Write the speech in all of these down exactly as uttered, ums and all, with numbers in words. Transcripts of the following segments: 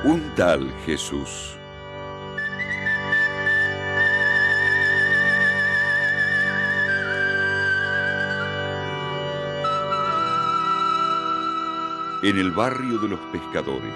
Un tal Jesús. En el barrio de los pescadores.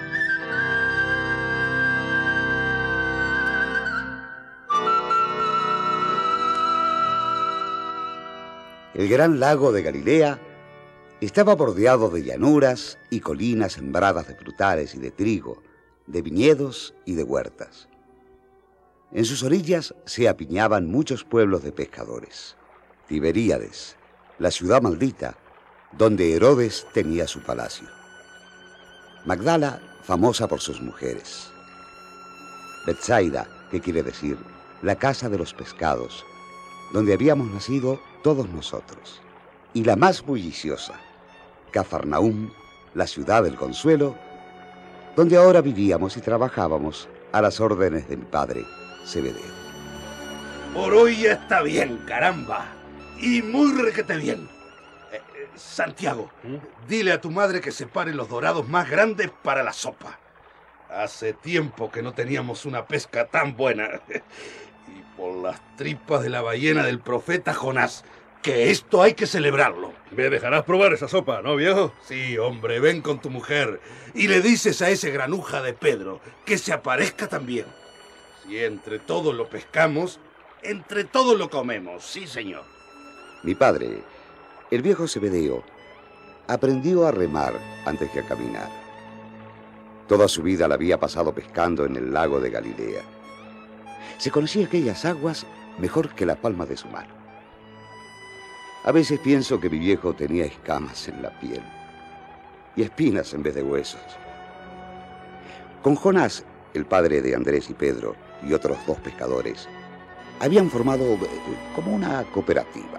El gran lago de Galilea estaba bordeado de llanuras y colinas sembradas de frutales y de trigo, de viñedos y de huertas. En sus orillas se apiñaban muchos pueblos de pescadores. Tiberíades, la ciudad maldita, donde Herodes tenía su palacio. Magdala, famosa por sus mujeres. Betsaida, que quiere decir la casa de los pescados, donde habíamos nacido todos nosotros. Y la más bulliciosa, Cafarnaúm, la ciudad del consuelo, donde ahora vivíamos y trabajábamos a las órdenes de mi padre, Zebedeo. Por hoy ya está bien, caramba. Y muy requete bien. Eh, eh, Santiago, ¿Mm? Dile a tu madre que separe los dorados más grandes para la sopa. Hace tiempo que no teníamos una pesca tan buena. Y por las tripas de la ballena del profeta Jonás, que esto hay que celebrarlo. ¿Me dejarás probar esa sopa, no, viejo? Sí, hombre, ven con tu mujer y le dices a ese granuja de Pedro que se aparezca también. Si entre todos lo pescamos, entre todos lo comemos, sí, señor. Mi padre, el viejo Zebedeo, aprendió a remar antes que a caminar. Toda su vida la había pasado pescando en el lago de Galilea. Se conocía aquellas aguas mejor que la palma de su mano. A veces pienso que mi viejo tenía escamas en la piel y espinas en vez de huesos. Con Jonás, el padre de Andrés y Pedro y otros dos pescadores, habían formado como una cooperativa.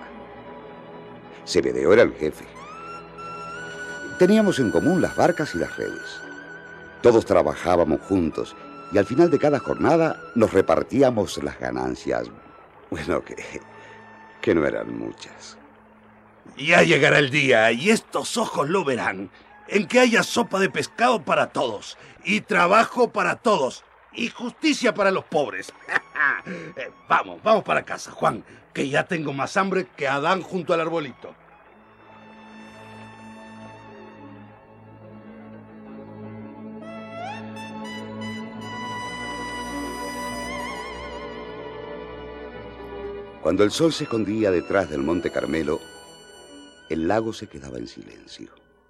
Zebedeo era el jefe. Teníamos en común las barcas y las redes. Todos trabajábamos juntos y al final de cada jornada nos repartíamos las ganancias. Bueno, que, que no eran muchas. Ya llegará el día, y estos ojos lo verán, en que haya sopa de pescado para todos, y trabajo para todos, y justicia para los pobres. eh, vamos, vamos para casa, Juan, que ya tengo más hambre que Adán junto al arbolito. Cuando el sol se escondía detrás del monte Carmelo, el lago se quedaba en silencio.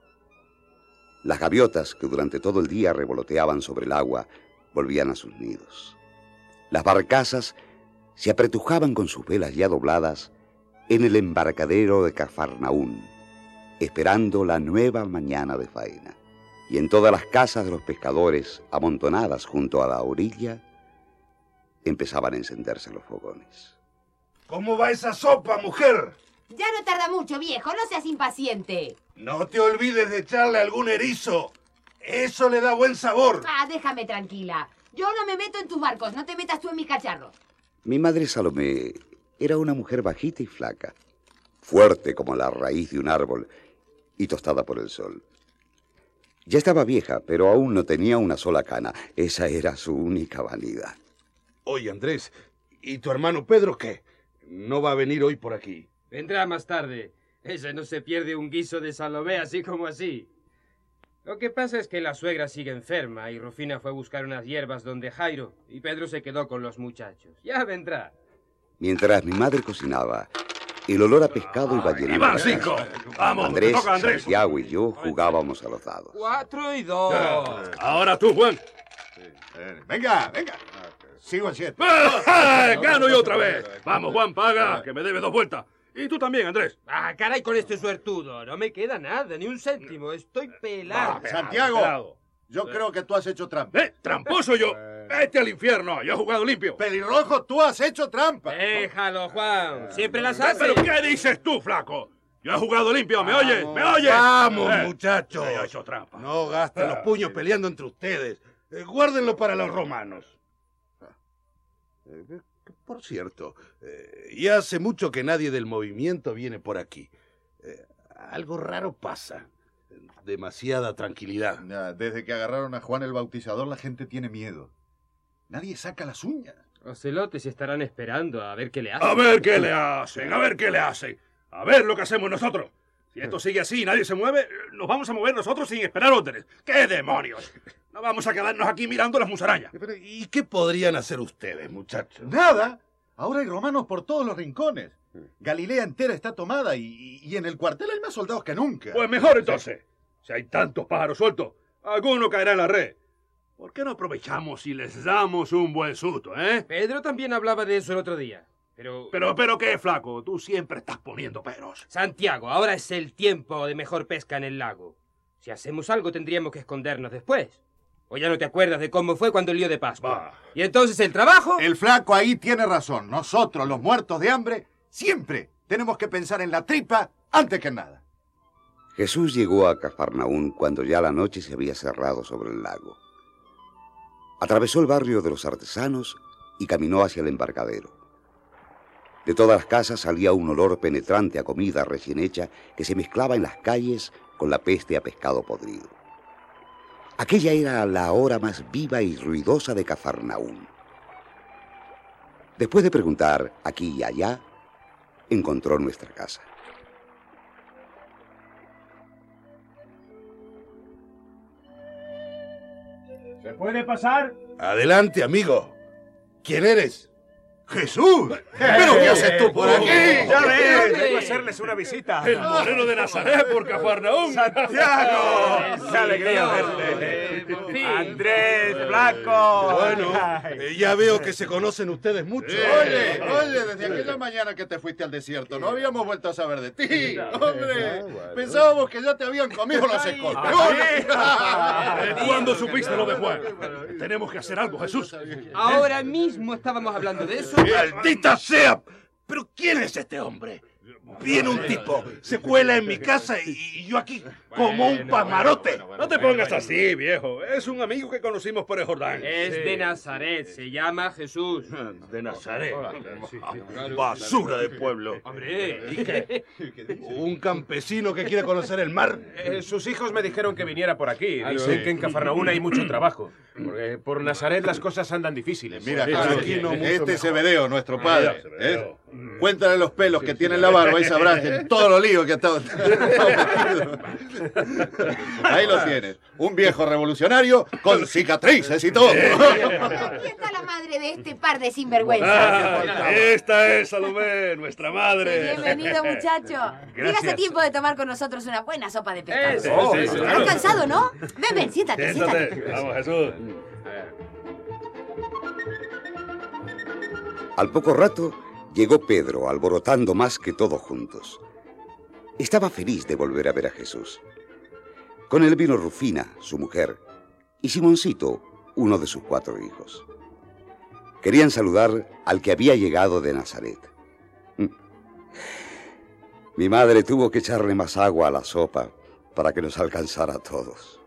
Las gaviotas, que durante todo el día revoloteaban sobre el agua, volvían a sus nidos. Las barcazas se apretujaban con sus velas ya dobladas en el embarcadero de Cafarnaúm, esperando la nueva mañana de faena. Y en todas las casas de los pescadores, amontonadas junto a la orilla, empezaban a encenderse los fogones. ¿Cómo va esa sopa, mujer? Ya no tarda mucho, viejo, no seas impaciente. No te olvides de echarle algún erizo. Eso le da buen sabor. Ah, déjame tranquila. Yo no me meto en tus barcos, no te metas tú en mi cacharro. Mi madre Salomé era una mujer bajita y flaca, fuerte como la raíz de un árbol y tostada por el sol. Ya estaba vieja, pero aún no tenía una sola cana. Esa era su única vanidad. Oye, Andrés, ¿y tu hermano Pedro qué? ¿No va a venir hoy por aquí? Vendrá más tarde. Ese no se pierde un guiso de Salomé así como así. Lo que pasa es que la suegra sigue enferma y Rufina fue a buscar unas hierbas donde Jairo y Pedro se quedó con los muchachos. Ya vendrá. Mientras mi madre cocinaba, el olor a pescado iba llenando. ¡Y van cinco! ¡Vamos! Andrés, ¡Toca, Andrés! Santiago y yo jugábamos a los dados. Cuatro y dos. Ya. Ahora tú, Juan. Venga, venga. Sigo en siete. ¡Ah! ¡Gano yo otra vez! Vamos, Juan, paga, que me debe dos vueltas. Y tú también, Andrés. Ah, caray, con este suertudo. No me queda nada, ni un céntimo. Estoy pelado. Ah, Santiago, yo creo que tú has hecho trampa. ¡Eh! ¡Tramposo yo! ¡Vete al infierno! ¡Yo he jugado limpio! Pelirrojo, tú has hecho trampa. Déjalo, Juan. Siempre las hace. ¿Pero qué dices tú, flaco? Yo he jugado limpio, ¿me oyes? ¿Me oyes? Vamos, Eh, muchachos. Yo he hecho trampa. No gasten los puños peleando entre ustedes. Eh, guárdenlo para los romanos. Eh, Por cierto, eh, ya hace mucho que nadie del movimiento viene por aquí. Eh, algo raro pasa. Demasiada tranquilidad. Ya, desde que agarraron a Juan el Bautizador, la gente tiene miedo. Nadie saca las uñas. Los celotes estarán esperando a ver qué le hacen. A ver qué le hacen, a ver qué le hacen. A ver lo que hacemos nosotros. Si esto sigue así y nadie se mueve, nos vamos a mover nosotros sin esperar órdenes. ¡Qué demonios! No vamos a quedarnos aquí mirando las musarañas. Pero, ¿y qué podrían hacer ustedes, muchachos? ¡Nada! Ahora hay romanos por todos los rincones. Galilea entera está tomada y, y en el cuartel hay más soldados que nunca. Pues mejor entonces. Si hay tantos pájaros sueltos, alguno caerá en la red. ¿Por qué no aprovechamos y les damos un buen susto, eh? Pedro también hablaba de eso el otro día. Pero... Pero, pero qué, flaco. Tú siempre estás poniendo peros. Santiago, ahora es el tiempo de mejor pesca en el lago. Si hacemos algo tendríamos que escondernos después. ¿O ya no te acuerdas de cómo fue cuando el lío de Pascua? Bah. Y entonces el trabajo... El flaco ahí tiene razón. Nosotros, los muertos de hambre, siempre tenemos que pensar en la tripa antes que en nada. Jesús llegó a Cafarnaún cuando ya la noche se había cerrado sobre el lago. Atravesó el barrio de los artesanos y caminó hacia el embarcadero. De todas las casas salía un olor penetrante a comida recién hecha que se mezclaba en las calles con la peste a pescado podrido. Aquella era la hora más viva y ruidosa de Cafarnaún. Después de preguntar aquí y allá, encontró nuestra casa. ¿Se puede pasar? Adelante, amigo. ¿Quién eres? ¡Jesús! ¿Pero qué haces tú por aquí? Ya ves, vengo a hacerles una visita. El moreno de Nazaret por Cafarnaún. ¡Santiago! ¡Qué alegría verte! ¡Andrés, flaco! Bueno, eh, ya veo que se conocen ustedes mucho. Oye, oye, desde aquella mañana que te fuiste al desierto, no habíamos vuelto a saber de ti. Hombre, pensábamos que ya te habían comido los escorpiones. ¿Cuándo supiste lo de Juan? Tenemos que hacer algo, Jesús. Ahora mismo estábamos hablando de eso. ¡Maldita sea! ¿Pero quién es este hombre? Viene un tipo, se cuela en mi casa y yo aquí como un pamarote. No te pongas así, viejo. Es un amigo que conocimos por el Jordán. Es de Nazaret, se llama Jesús. De Nazaret. Basura de pueblo. Hombre. ¿Y qué? ¿Un campesino que quiere conocer el mar? Eh, sus hijos me dijeron que viniera por aquí. Dicen que en Cafarnaún hay mucho trabajo. Porque por Nazaret las cosas andan difíciles. Mira, Sí, Jesús, aquí no mucho este mejor. Zebedeo, nuestro padre. Mira, ¿eh? Zebedeo. Cuéntale los pelos que tiene en la barba y sabrás que en todos los líos que ha estado. Ahí lo tienes. Un viejo revolucionario con cicatrices y todo. Aquí está la madre de este par de sinvergüenzas. Ah, esta es Salomé, nuestra madre. Bienvenido, muchacho. Llegas a tiempo de tomar con nosotros una buena sopa de pescado. Sí, Oh, sí, sí. Estás cansado, ¿no? Ven, ven, siéntate, Siéntate. siéntate. Vamos, Jesús. Al poco rato llegó Pedro, alborotando más que todos juntos. Estaba feliz de volver a ver a Jesús. Con él vino Rufina, su mujer, y Simoncito, uno de sus cuatro hijos. Querían saludar al que había llegado de Nazaret. Mi madre tuvo que echarle más agua a la sopa para que nos alcanzara a todos.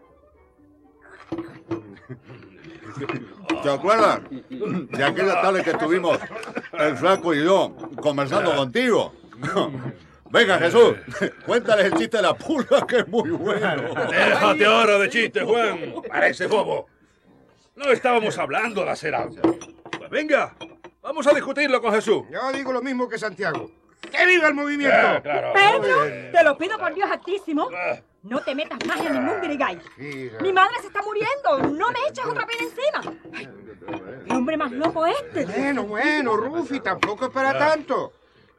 ¿Te acuerdas de aquella tarde que estuvimos el flaco y yo conversando contigo? Venga, Jesús, cuéntales el chiste de la pulga, que es muy bueno. Déjate ahora de chiste, Juan. Parece bobo. No estábamos hablando de hacer algo. Pues venga, vamos a discutirlo con Jesús. Yo digo lo mismo que Santiago. ¡Que viva el movimiento! Ah, claro. Pedro, te lo pido por Dios altísimo. No te metas más en ningún guirigay. Mi madre se está muriendo. No me eches otra pena encima. Ay, qué hombre más loco este. Bueno, bueno, Rufi, tampoco es para tanto.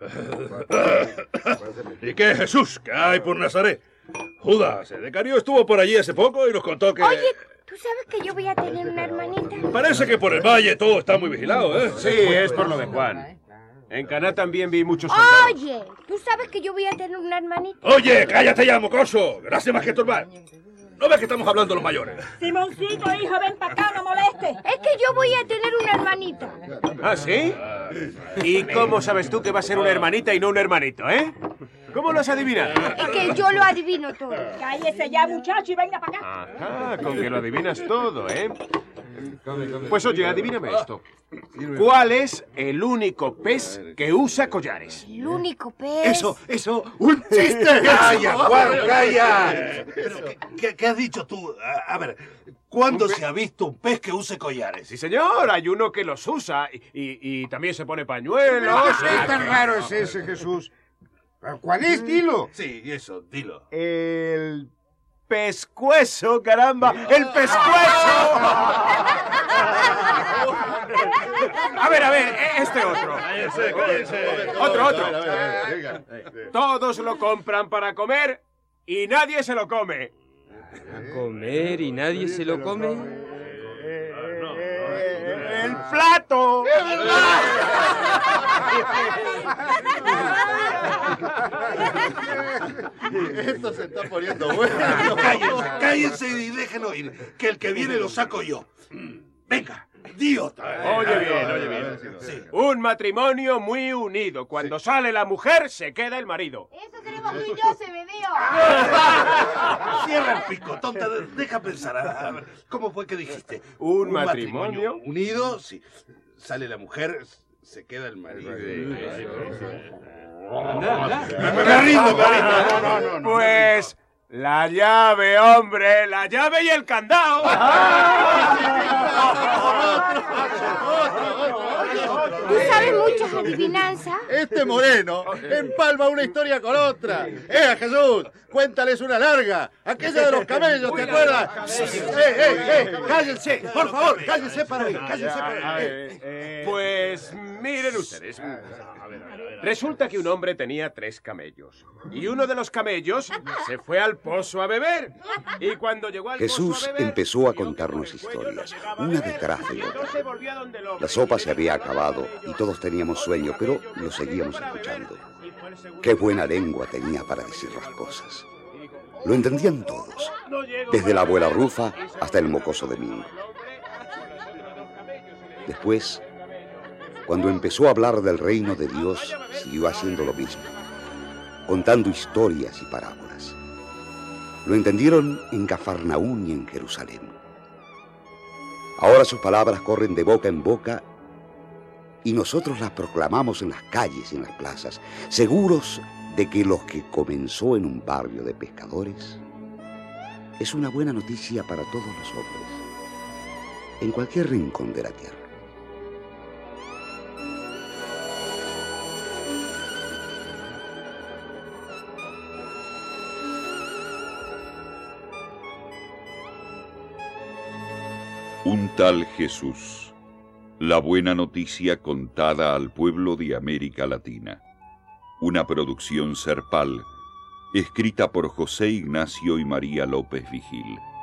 ¿Y qué, Jesús? ¿Qué hay por Nazaret? Judas, el decario estuvo por allí hace poco y nos contó que... Oye, ¿tú sabes que yo voy a tener una hermanita? Parece que por el valle todo está muy vigilado, ¿eh? Sí, es por lo de Juan. En Caná también vi muchos soldados. Oye, ¿tú sabes que yo voy a tener una hermanita? Oye, cállate ya, mocoso. Gracias más que estorbar. ¿No ves que estamos hablando los mayores? Simoncito, hijo, ven para acá, no molestes. Es que yo voy a tener una hermanita. ¿Ah, sí? ¿Y cómo sabes tú que va a ser una hermanita y no un hermanito, eh? ¿Cómo lo has adivinado? Es que yo lo adivino todo. Cállese ya, muchacho, y venga para acá. Ajá, con que lo adivinas todo, ¿eh? Pues oye, adivíname esto. ¿Cuál es el único pez que usa collares? El único pez. Eso, eso, un chiste. ¡Calla, Juan, calla! Pero, ¿qué, qué, qué has dicho tú? A, a ver, ¿cuándo se ha visto un pez que use collares? Sí, señor, hay uno que los usa y, y, y también se pone pañuelos. ¿Qué pez tan raro es ese, Jesús? ¿Cuál es? Dilo. Sí, eso, dilo. El pescuezo, caramba, el pescuezo. A ver, a ver, este otro. Otro, otro. Todos lo compran para comer y nadie se lo come. ¿A comer y nadie se lo come? ¡El plato! ¡Es verdad! Esto se está poniendo bueno. Cállense, cállense y déjenlo ir, que el que viene lo saco yo. Venga, di otra. Oye bien, oye bien. Sí. Un matrimonio muy unido. Cuando sale la mujer, se queda el marido. Eso queremos tú y yo, Zebedeo. Cierra el pico, tonta. Deja pensar. A ver, ¿cómo fue que dijiste? Un, Un matrimonio? matrimonio unido, sí. Sale la mujer, se queda el marido. Me rindo, me rindo. No, no, no, no. Pues la llave, hombre, la llave y el candado. ¿Tú sabes muchas adivinanzas? Este moreno empalma una historia con otra. ¡Eh, Jesús! Cuéntales una larga. Aquella de los camellos, ¿te acuerdas? ¡Eh, eh, eh! ¡Cállense! Por favor, cállense para mí. Cállense para mí. Pues miren ustedes. Resulta que un hombre tenía tres camellos. Y uno de los camellos se fue al pozo a beber. Y cuando llegó al Jesús pozo a beber, empezó a contarnos historias, una detrás de otra. La sopa se había acabado y todos teníamos sueño, pero lo seguíamos escuchando. Qué buena lengua tenía para decir las cosas. Lo entendían todos, desde la abuela Rufa hasta el mocoso Domingo. Después, cuando empezó a hablar del reino de Dios, siguió haciendo lo mismo, contando historias y parábolas. Lo entendieron en Cafarnaún y en Jerusalén. Ahora sus palabras corren de boca en boca y nosotros las proclamamos en las calles y en las plazas, seguros de que lo que comenzó en un barrio de pescadores es una buena noticia para todos los hombres, en cualquier rincón de la tierra. Un tal Jesús. La buena noticia contada al pueblo de América Latina. Una producción Serpal, escrita por José Ignacio y María López Vigil.